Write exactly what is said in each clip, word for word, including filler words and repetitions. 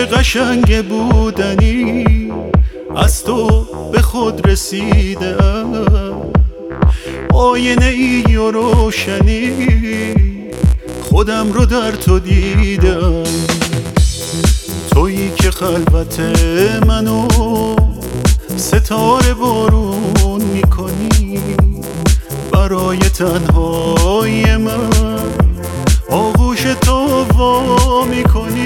قشنگ بودنی از تو به خود رسیدم، آینه ای و روشنی خودم رو در تو دیدم. تویی که خلوت منو ستاره بارون میکنی، برای تنهای من آغوش تو وا میکنی.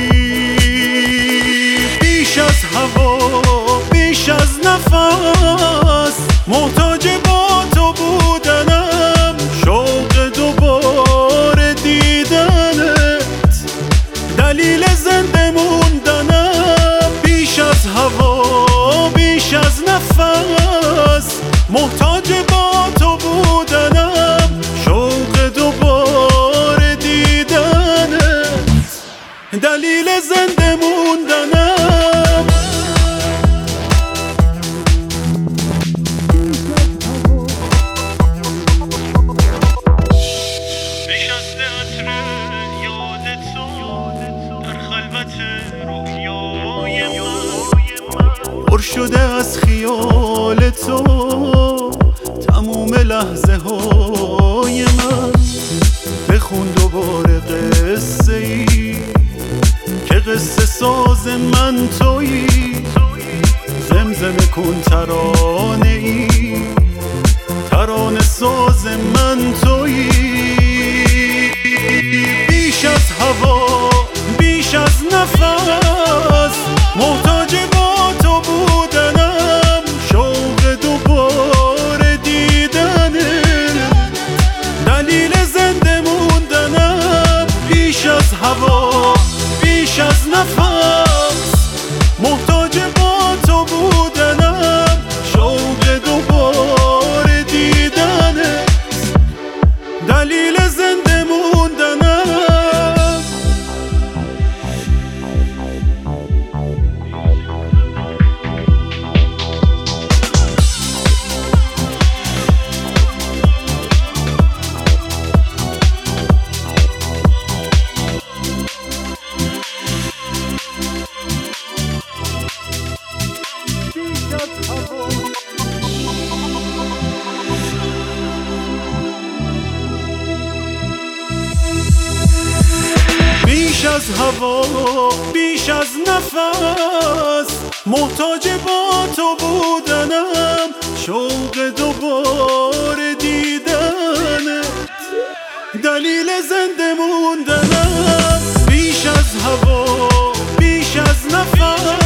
بیش از هوا بیش از نفس محتاج با تو بودنم، شوق دوباره دیدنت دلیل زنده موندنم. بیش از هوا بیش از نفس محتاج با تو بودنم، شوق دوباره دیدنت دلیل زنده موندنم. پر شده از خیال تو تموم لحظه های من، بخون دوباره قصه ای که قصه ساز من تویی. زمزمه کن ترانه ای ترانه ساز من تویی. بیش از هوا بیش از نفس محتاج با تو بودنم، شوق دوباره دیدنه دلیل زنده موندنم. بیش از هوا بیش از نفس محتاج با تو بودنم، شوق دوباره دیدنه دلیل زنده موندنم. بیش از هوا بیش از نفس محتاج با تو بودنم، شوق دوباره دیدنت دلیل زنده موندنم. بیش از هوا بیش از نفس